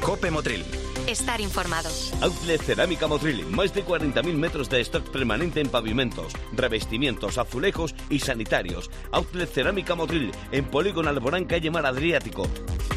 COPE Motril. Estar informado. Outlet Cerámica Motril. Más de 40.000 metros de stock permanente en pavimentos, revestimientos, azulejos y sanitarios. Outlet Cerámica Motril. En Polígono Alborán, calle Mar Adriático.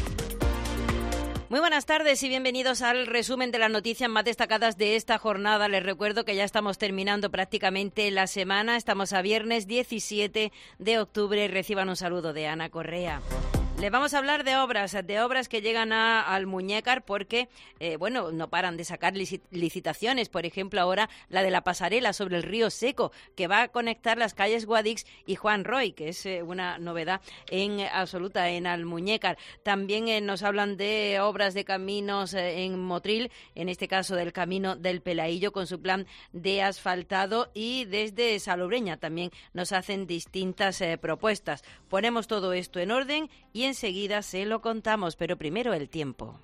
Muy buenas tardes y bienvenidos al resumen de las noticias más destacadas de esta jornada. Les recuerdo que ya estamos terminando prácticamente la semana. Estamos a viernes 17 de octubre y reciban un saludo de Ana Correa. Les vamos a hablar de obras que llegan a Almuñécar porque, no paran de sacar licitaciones. Por ejemplo, ahora la de la pasarela sobre el río Seco, que va a conectar las calles Guadix y Juan Roy, que es una novedad absoluta en Almuñécar. También nos hablan de obras de caminos en Motril, en este caso del camino del Pelaillo, con su plan de asfaltado, y desde Salobreña también nos hacen distintas propuestas. Ponemos todo esto en orden y enseguida se lo contamos, pero primero el tiempo.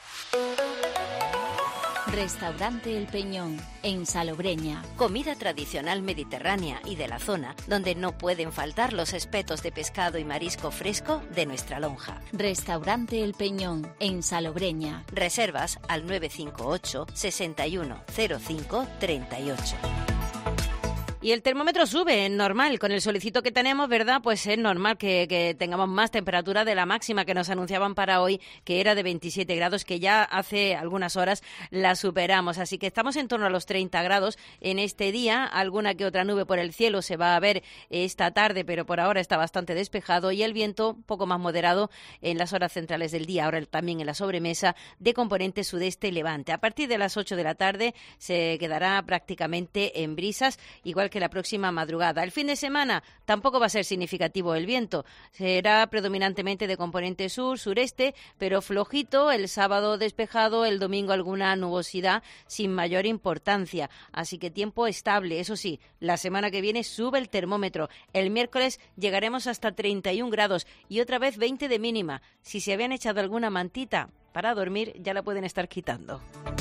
Restaurante El Peñón, en Salobreña. Comida tradicional mediterránea y de la zona, donde no pueden faltar los espetos de pescado y marisco fresco de nuestra lonja. Restaurante El Peñón, en Salobreña. Reservas al 958 61 05 38. Y el termómetro sube, es normal, con el solecito que tenemos, ¿verdad? Pues es normal que tengamos más temperatura de la máxima que nos anunciaban para hoy, que era de 27 grados, que ya hace algunas horas la superamos. Así que estamos en torno a los 30 grados en este día. Alguna que otra nube por el cielo se va a ver esta tarde, pero por ahora está bastante despejado, y el viento un poco más moderado en las horas centrales del día, ahora también en la sobremesa, de componente sudeste levante. A partir de las 8 de la tarde se quedará prácticamente en brisas, igual que la próxima madrugada. El fin de semana tampoco va a ser significativo el viento. Será predominantemente de componente sur-sureste, pero flojito. El sábado despejado, el domingo alguna nubosidad sin mayor importancia. Así que tiempo estable. Eso sí, la semana que viene sube el termómetro. El miércoles llegaremos hasta 31 grados y otra vez 20 de mínima. Si se habían echado alguna mantita para dormir, ya la pueden estar quitando.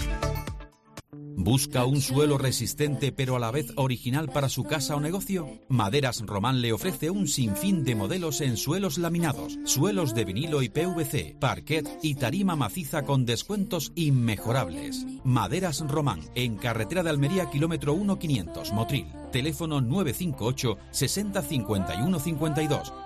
¿Busca un suelo resistente pero a la vez original para su casa o negocio? Maderas Román le ofrece un sinfín de modelos en suelos laminados, suelos de vinilo y PVC, parquet y tarima maciza con descuentos inmejorables. Maderas Román, en carretera de Almería, kilómetro 1500, Motril. Teléfono 958 60 51 52.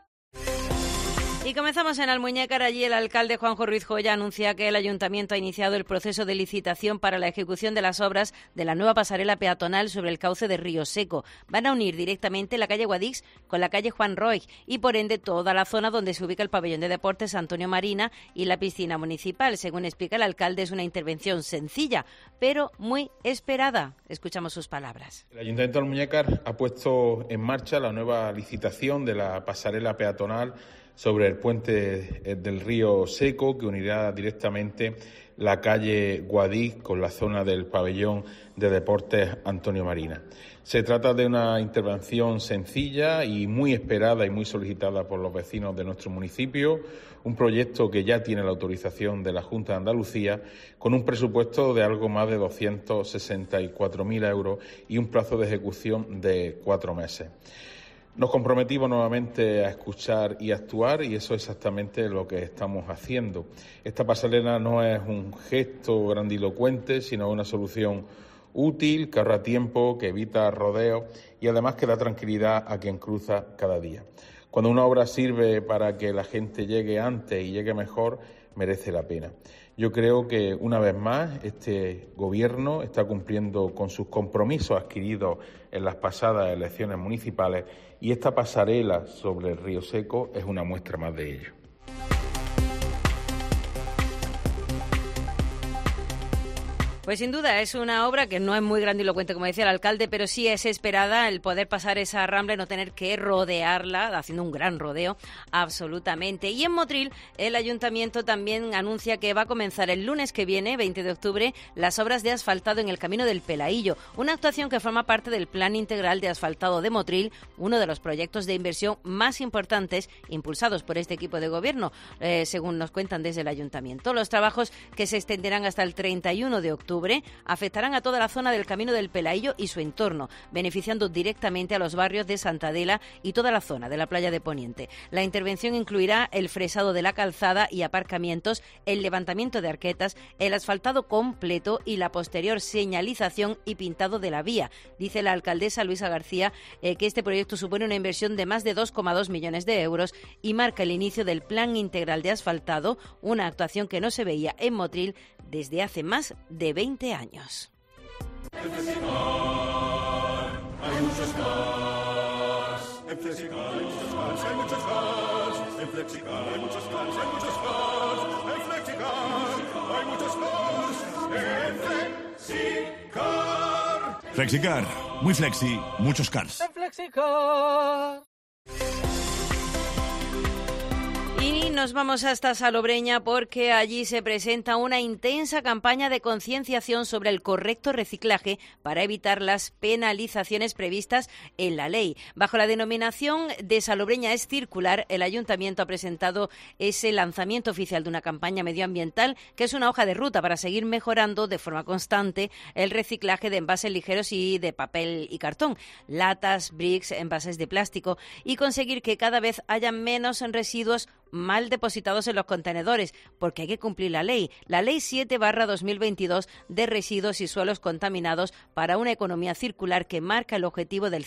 Y comenzamos en Almuñécar. Allí el alcalde Juanjo Ruiz Joya anuncia que el ayuntamiento ha iniciado el proceso de licitación para la ejecución de las obras de la nueva pasarela peatonal sobre el cauce de Río Seco. Van a unir directamente la calle Guadix con la calle Juan Roy y por ende toda la zona donde se ubica el pabellón de deportes Antonio Marina y la piscina municipal. Según explica el alcalde, es una intervención sencilla, pero muy esperada. Escuchamos sus palabras. El ayuntamiento de Almuñécar ha puesto en marcha la nueva licitación de la pasarela peatonal sobre el puente del Río Seco, que unirá directamente la calle Guadix con la zona del pabellón de deportes Antonio Marina. Se trata de una intervención sencilla y muy esperada y muy solicitada por los vecinos de nuestro municipio, un proyecto que ya tiene la autorización de la Junta de Andalucía, con un presupuesto de algo más de 264.000 euros y un plazo de ejecución de 4 meses. Nos comprometimos nuevamente a escuchar y actuar, y eso es exactamente lo que estamos haciendo. Esta pasarela no es un gesto grandilocuente, sino una solución útil, que ahorra tiempo, que evita rodeos y además que da tranquilidad a quien cruza cada día. Cuando una obra sirve para que la gente llegue antes y llegue mejor, merece la pena. Yo creo que una vez más este gobierno está cumpliendo con sus compromisos adquiridos en las pasadas elecciones municipales, y esta pasarela sobre el Río Seco es una muestra más de ello. Pues sin duda es una obra que no es muy grandilocuente, como decía el alcalde, pero sí es esperada el poder pasar esa rambla y no tener que rodearla, haciendo un gran rodeo, absolutamente. Y en Motril, el ayuntamiento también anuncia que va a comenzar el lunes que viene, 20 de octubre, las obras de asfaltado en el camino del Pelaillo, una actuación que forma parte del Plan Integral de Asfaltado de Motril, uno de los proyectos de inversión más importantes impulsados por este equipo de gobierno, según nos cuentan desde el ayuntamiento. Los trabajos, que se extenderán hasta el 31 de octubre, octubre afectarán a toda la zona del Camino del Pelaillo y su entorno, beneficiando directamente a los barrios de Santa Adela y toda la zona de la playa de Poniente. La intervención incluirá el fresado de la calzada y aparcamientos, el levantamiento de arquetas, el asfaltado completo y la posterior señalización y pintado de la vía. Dice la alcaldesa Luisa García que este proyecto supone una inversión de más de 2,2 millones de euros y marca el inicio del Plan Integral de Asfaltado, una actuación que no se veía en Motril desde hace más de 20 años. En Flexicar hay muchos cars. En Flexicar hay muchos cars, hay muchos cars. En Flexicar hay muchos cars, hay muchos cars. En Flexicar hay muchos cars. En Flexicar. Flexicar, muy flexi, muchos cars. En Flexicar. Y nos vamos hasta Salobreña porque allí se presenta una intensa campaña de concienciación sobre el correcto reciclaje para evitar las penalizaciones previstas en la ley. Bajo la denominación de Salobreña es circular, el Ayuntamiento ha presentado ese lanzamiento oficial de una campaña medioambiental que es una hoja de ruta para seguir mejorando de forma constante el reciclaje de envases ligeros y de papel y cartón, latas, bricks, envases de plástico y conseguir que cada vez haya menos residuos mal depositados en los contenedores, porque hay que cumplir la Ley 7/2022 de residuos y suelos contaminados para una economía circular que marca el objetivo del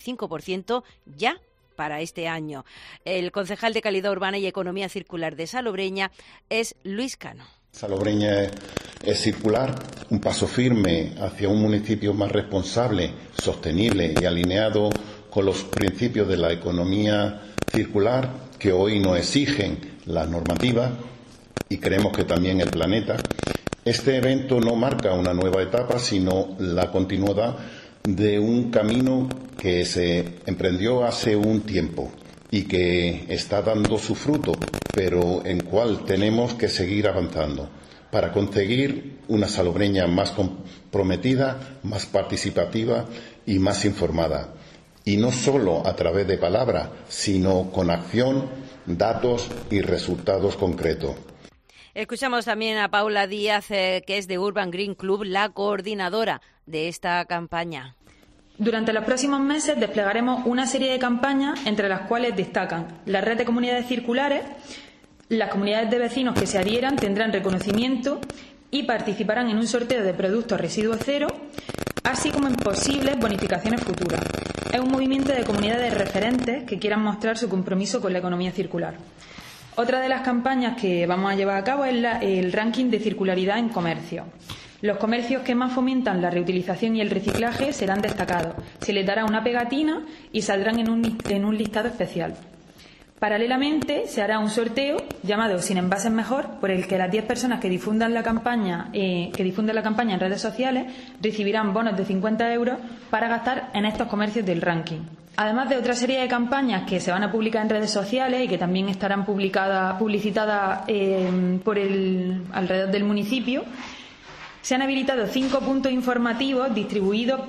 55% ya para este año. El concejal de Calidad Urbana y Economía Circular de Salobreña es Luis Cano. Salobreña es circular, un paso firme hacia un municipio más responsable, sostenible y alineado con los principios de la economía circular que hoy nos exigen las normativas y creemos que también el planeta. Este evento no marca una nueva etapa, sino la continuidad de un camino que se emprendió hace un tiempo y que está dando su fruto, pero en cual tenemos que seguir avanzando para conseguir una salobreña más comprometida, más participativa y más informada. Y no solo a través de palabras, sino con acción, datos y resultados concretos. Escuchamos también a Paula Díaz, que es de Urban Green Club, la coordinadora de esta campaña. Durante los próximos meses desplegaremos una serie de campañas, entre las cuales destacan la red de comunidades circulares. Las comunidades de vecinos que se adhieran tendrán reconocimiento y participarán en un sorteo de productos residuos cero, así como en posibles bonificaciones futuras. Es un movimiento de comunidades referentes que quieran mostrar su compromiso con la economía circular. Otra de las campañas que vamos a llevar a cabo es el ranking de circularidad en comercio. Los comercios que más fomentan la reutilización y el reciclaje serán destacados. Se les dará una pegatina y saldrán en un listado especial. Paralelamente, se hará un sorteo llamado Sin Envases Mejor, por el que las 10 personas que difundan la campaña en redes sociales recibirán bonos de 50 euros para gastar en estos comercios del ranking. Además de otra serie de campañas que se van a publicar en redes sociales y que también estarán publicitadas alrededor del municipio, se han habilitado 5 puntos informativos distribuidos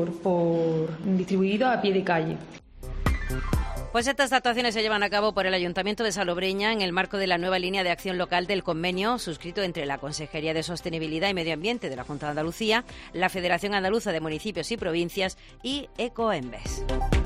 a pie de calle. Pues estas actuaciones se llevan a cabo por el Ayuntamiento de Salobreña en el marco de la nueva línea de acción local del convenio suscrito entre la Consejería de Sostenibilidad y Medio Ambiente de la Junta de Andalucía, la Federación Andaluza de Municipios y Provincias y Ecoembes.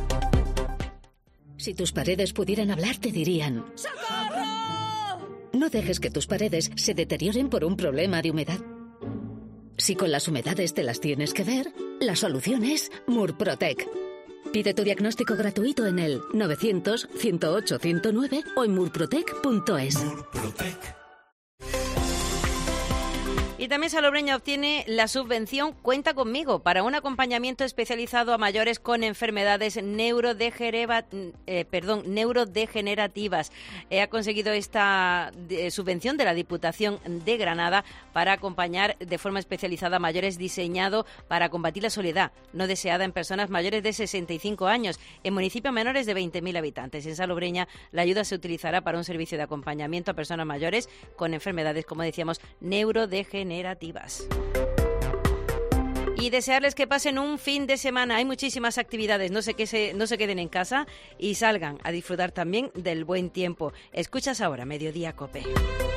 Si tus paredes pudieran hablar, te dirían: ¡socorro! No dejes que tus paredes se deterioren por un problema de humedad. Si con las humedades te las tienes que ver, la solución es Murprotec. Pide tu diagnóstico gratuito en el 900-108-109 o en murprotec.es. Y también Salobreña obtiene la subvención Cuenta Conmigo para un acompañamiento especializado a mayores con enfermedades neurodegenerativas. Ha conseguido esta subvención de la Diputación de Granada para acompañar de forma especializada a mayores, diseñado para combatir la soledad no deseada en personas mayores de 65 años en municipios menores de 20.000 habitantes. En Salobreña la ayuda se utilizará para un servicio de acompañamiento a personas mayores con enfermedades, como decíamos, neurodegenerativas. Y desearles que pasen un fin de semana. Hay muchísimas actividades, no se queden en casa y salgan a disfrutar también del buen tiempo. Escuchas ahora Mediodía COPE.